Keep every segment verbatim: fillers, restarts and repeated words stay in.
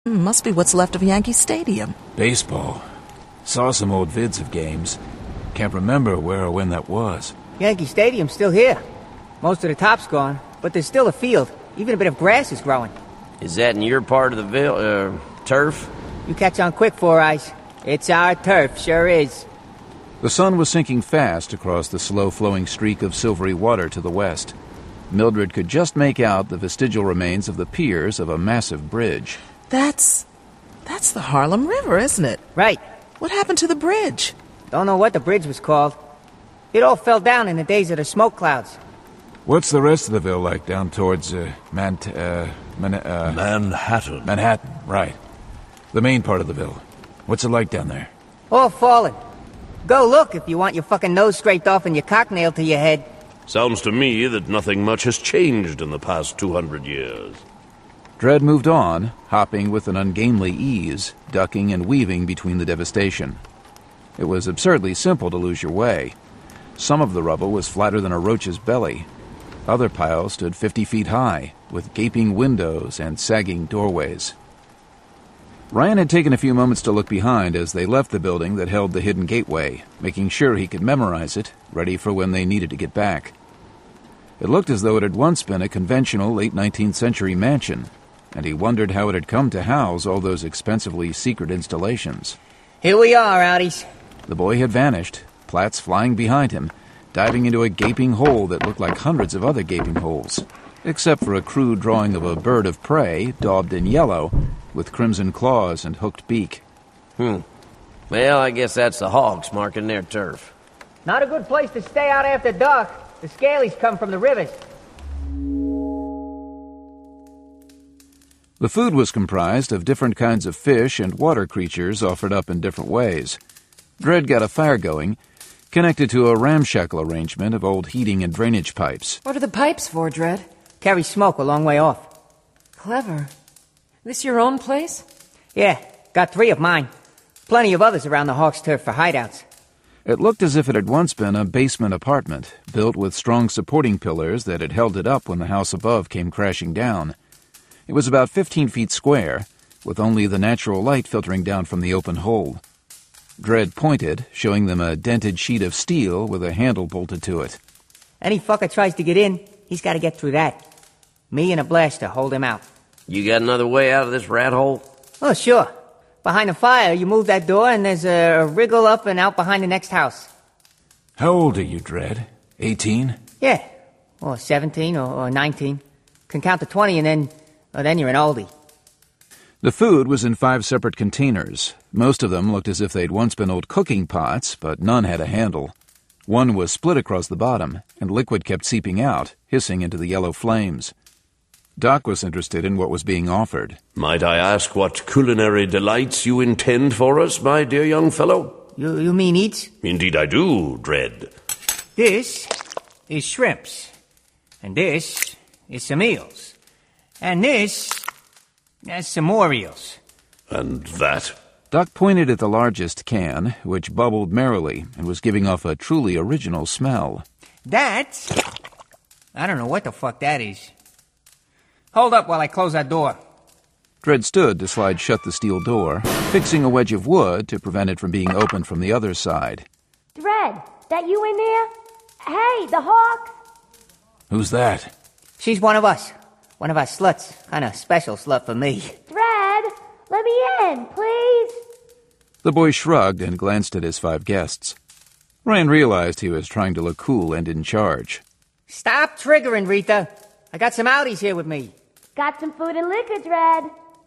Must be what's left of Yankee Stadium. Baseball. Saw some old vids of games. Can't remember where or when that was. Yankee Stadium's still here. Most of the top's gone, but there's still a field. Even a bit of grass is growing. Is that in your part of the vil- uh, turf? You catch on quick, Four Eyes. It's our turf, sure is. The sun was sinking fast across the slow-flowing streak of silvery water to the west. Mildred could just make out the vestigial remains of the piers of a massive bridge. That's... that's the Harlem River, isn't it? Right. What happened to the bridge? Don't know what the bridge was called. It all fell down in the days of the smoke clouds. What's the rest of the ville like down towards, uh, Mant... uh... Man, uh Manhattan. Manhattan, right. The main part of the ville. What's it like down there? All fallen. Go look if you want your fucking nose scraped off and your cock nailed to your head. Sounds to me that nothing much has changed in the past two hundred years. Dredd moved on, hopping with an ungainly ease, ducking and weaving between the devastation. It was absurdly simple to lose your way. Some of the rubble was flatter than a roach's belly. Other piles stood fifty feet high, with gaping windows and sagging doorways. Ryan had taken a few moments to look behind as they left the building that held the hidden gateway, making sure he could memorize it, ready for when they needed to get back. It looked as though it had once been a conventional late nineteenth century mansion, and he wondered how it had come to house all those expensively secret installations. Here we are, Outies. The boy had vanished, Platts flying behind him, diving into a gaping hole that looked like hundreds of other gaping holes, except for a crude drawing of a bird of prey, daubed in yellow, with crimson claws and hooked beak. Hmm. Well, I guess that's the Hawks marking their turf. Not a good place to stay out after dark. The scalies come from the rivers. The food was comprised of different kinds of fish and water creatures offered up in different ways. Dredd got a fire going, connected to a ramshackle arrangement of old heating and drainage pipes. What are the pipes for, Dredd? Carry smoke a long way off. Clever. This your own place? Yeah, got three of mine. Plenty of others around the Hawks' turf for hideouts. It looked as if it had once been a basement apartment, built with strong supporting pillars that had held it up when the house above came crashing down. It was about fifteen feet square, with only the natural light filtering down from the open hole. Dredd pointed, showing them a dented sheet of steel with a handle bolted to it. Any fucker tries to get in, he's got to get through that. Me and a blaster hold him out. You got another way out of this rat hole? Oh, sure. Behind the fire, you move that door, and there's a wriggle up and out behind the next house. How old are you, Dredd? Eighteen? Yeah. Or seventeen, or, or nineteen. Can count to twenty, and then... well, then you're an oldie. The food was in five separate containers. Most of them looked as if they'd once been old cooking pots, but none had a handle. One was split across the bottom, and liquid kept seeping out, hissing into the yellow flames. Doc was interested in what was being offered. Might I ask what culinary delights you intend for us, my dear young fellow? You, you mean eats? Indeed I do, Dredd. This is shrimps. And this is some eels. And this... that's some more eels. And that? Doc pointed at the largest can, which bubbled merrily and was giving off a truly original smell. That's... I don't know what the fuck that is. Hold up while I close that door. Dredd stood to slide shut the steel door, fixing a wedge of wood to prevent it from being opened from the other side. Dredd, that you in there? Hey, the Hawks? Who's that? She's one of us. One of our sluts. Kind of special slut for me. Dredd, let me in, please. The boy shrugged and glanced at his five guests. Ryan realized he was trying to look cool and in charge. Stop triggering, Rita. I got some Outies here with me. Got some food and liquor, Dredd.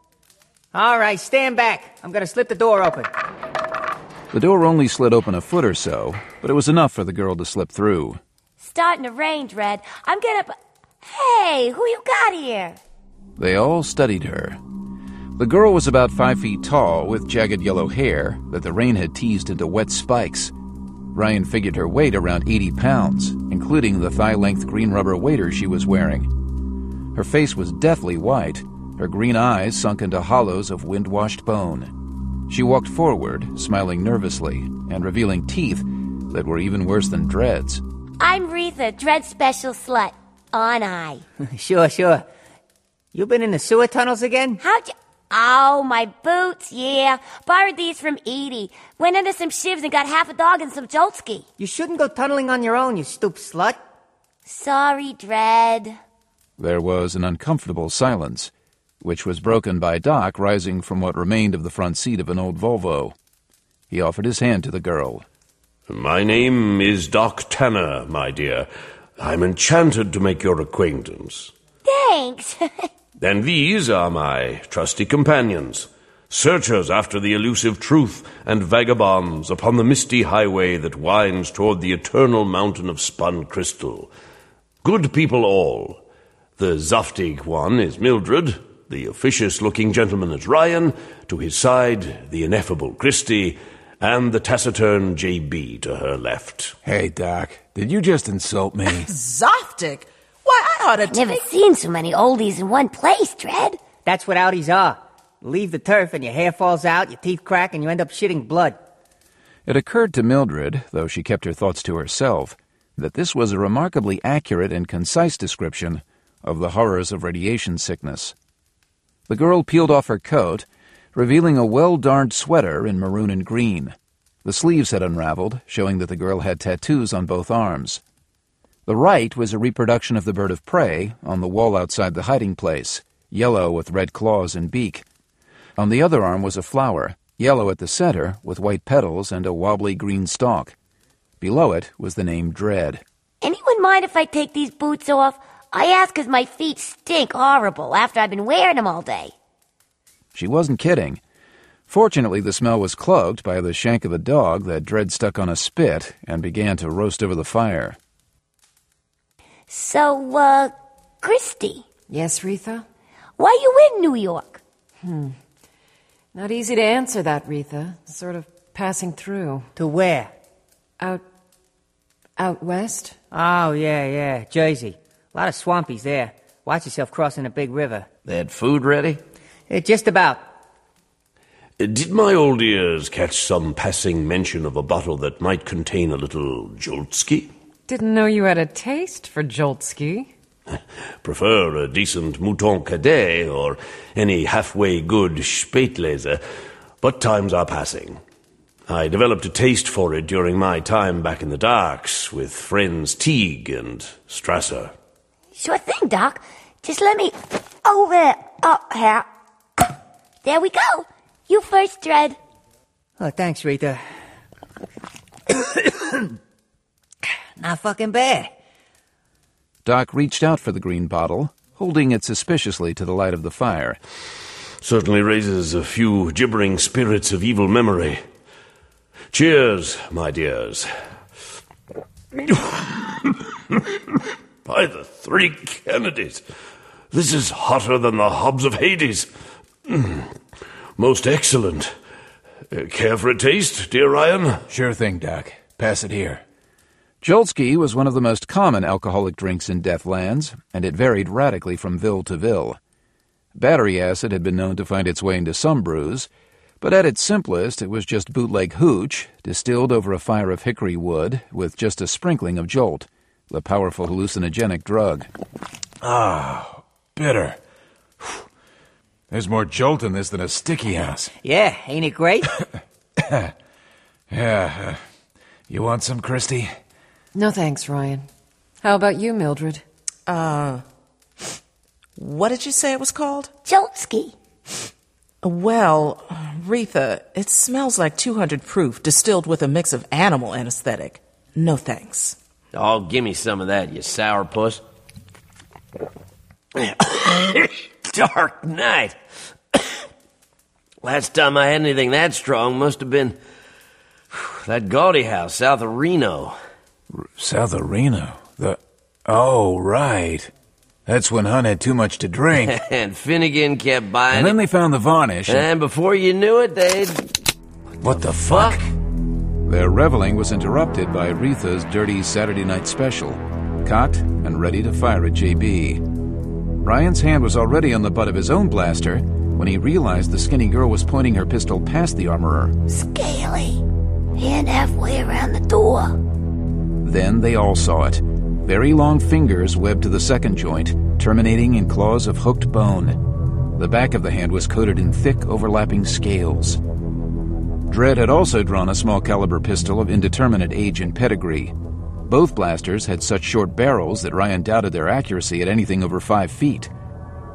All right, stand back. I'm gonna slip the door open. The door only slid open a foot or so, but it was enough for the girl to slip through. Starting to rain, Dredd. I'm gonna... Hey, who you got here? They all studied her. The girl was about five feet tall, with jagged yellow hair that the rain had teased into wet spikes. Ryan figured her weight around eighty pounds, including the thigh-length green rubber waders she was wearing. Her face was deathly white, her green eyes sunk into hollows of wind-washed bone. She walked forward, smiling nervously, and revealing teeth that were even worse than Dredd's. I'm Retha, Dredd's special slut. On I. Sure, sure. You been in the sewer tunnels again? How'd you... Oh, my boots, yeah. Borrowed these from Edie. Went into some shivs and got half a dog and some Joltski. You shouldn't go tunneling on your own, you stupid slut. Sorry, Dredd. There was an uncomfortable silence, which was broken by Doc rising from what remained of the front seat of an old Volvo. He offered his hand to the girl. My name is Doc Tanner, my dear. I'm enchanted to make your acquaintance. Thanks. And these are my trusty companions, searchers after the elusive truth and vagabonds upon the misty highway that winds toward the eternal mountain of spun crystal. Good people all. The Zaftig one is Mildred, the officious-looking gentleman is Ryan, to his side the ineffable Christy, and the taciturn J B to her left. Hey, Doc, did you just insult me? Zoftic? Why, I ought to Never take... seen so many oldies in one place, Dredd. That's what outies are. Leave the turf and your hair falls out, your teeth crack, and you end up shitting blood. It occurred to Mildred, though she kept her thoughts to herself, that this was a remarkably accurate and concise description of the horrors of radiation sickness. The girl peeled off her coat, revealing a well-darned sweater in maroon and green. The sleeves had unraveled, showing that the girl had tattoos on both arms. The right was a reproduction of the bird of prey on the wall outside the hiding place, yellow with red claws and beak. On the other arm was a flower, yellow at the center with white petals and a wobbly green stalk. Below it was the name Dredd. Anyone mind if I take these boots off? I ask 'cause my feet stink horrible after I've been wearing them all day. She wasn't kidding. Fortunately, the smell was cloaked by the shank of a dog that Dredd stuck on a spit and began to roast over the fire. So, uh, Christy, Yes, Retha? why you in New York? Not easy to answer that, Retha. Sort of passing through. To where? Out... out west? Oh, yeah, yeah, Jersey. A lot of swampies there. Watch yourself crossing a big river. They had food ready? Eh, just about. Did my old ears catch some passing mention of a bottle that might contain a little Joltski? Didn't know you had a taste for Joltski. Prefer a decent Mouton Cadet or any halfway good Spätlese, but times are passing. I developed a taste for it during my time back in the docks with friends Teague and Strasser. Sure thing, Doc. Just let me... Oh, there. Oh, here. There we go. You first, Dredd. Oh, thanks, Rita. Not fucking bad. Doc reached out for the green bottle, holding it suspiciously to the light of the fire. Certainly raises a few gibbering spirits of evil memory. Cheers, my dears. By the three Kennedys, this is hotter than the hobs of Hades. Mm, most excellent. Uh, care for a taste, dear Ryan? Sure thing, Doc. Pass it here. Joltski was one of the most common alcoholic drinks in Deathlands, and it varied radically from ville to ville. Battery acid had been known to find its way into some brews, but at its simplest it was just bootleg hooch, distilled over a fire of hickory wood with just a sprinkling of Jolt, the powerful hallucinogenic drug. Ah, bitter. There's more Jolt in this than a sticky house. Yeah, ain't it great? Yeah. Uh, you want some, Christy? No thanks, Ryan. How about you, Mildred? Uh, what did you say it was called? Joltski. Well, Retha, it smells like two hundred proof, distilled with a mix of animal anesthetic. No thanks. Oh, give me some of that, you sourpuss. Dark night. Last time I had anything that strong must have been that gaudy house south of Reno. R- south of Reno? The... Oh, right. That's when Hunt had too much to drink. And Finnegan kept buying And then it. they found the varnish. And... And before you knew it, they'd... What the fuck? Their reveling was interrupted by Retha's dirty Saturday night special, cocked and ready to fire at J B. Ryan's hand was already on the butt of his own blaster when he realized the skinny girl was pointing her pistol past the armorer. Scaly. Hand halfway around the door. Then they all saw it. Very long fingers webbed to the second joint, terminating in claws of hooked bone. The back of the hand was coated in thick, overlapping scales. Dredd had also drawn a small-caliber pistol of indeterminate age and pedigree. Both blasters had such short barrels that Ryan doubted their accuracy at anything over five feet.